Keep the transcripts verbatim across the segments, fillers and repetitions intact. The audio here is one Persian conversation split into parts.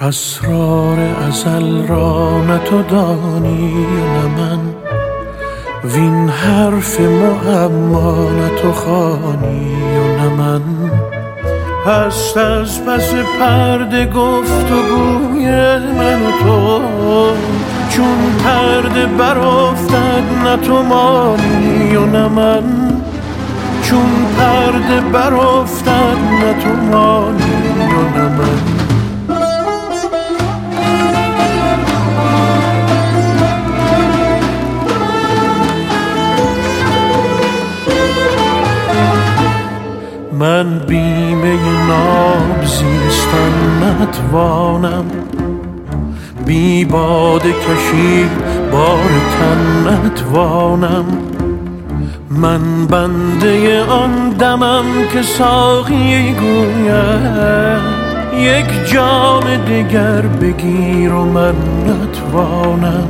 اسرار ازل را نه تو دانی نه من، وین حرف معما نه تو خوانی و نه من. هست از پس پرده گفت و گوی من و تو، چون پرده برافتد نه تو مانی و نه من. چون پرده برافتد نه تو مانی و نه من. من بیمه ناب زیستن نتوانم، بی باده کشید بار تن نتوانم. من بنده آن دمم که ساقی گوید یک جام دگر بگیر و من نتوانم.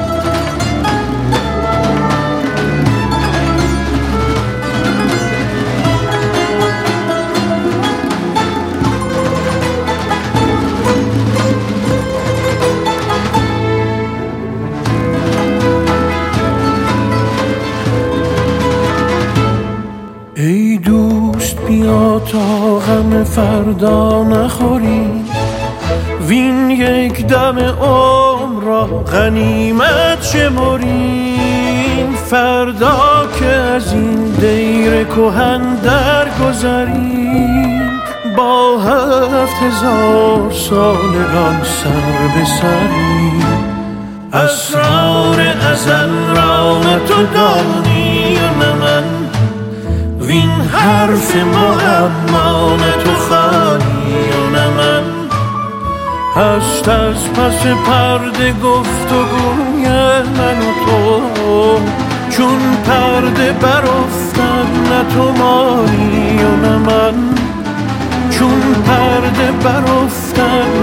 ای دوست بیا تا غم فردا نخوری، وین یک دم عمر را غنیمت شمریم. فردا که از این دیر کهن درگذریم، با هفت هزار سالگان سر به سریم. اسرار ازل را نه تو دانی و نه من، وین حرف معما نه تو خوانی و نه من. هست از پس پرده گفت و گوی من و تو، چون پرده برافتد نه تو مانی و نه من. چون پرده برافتد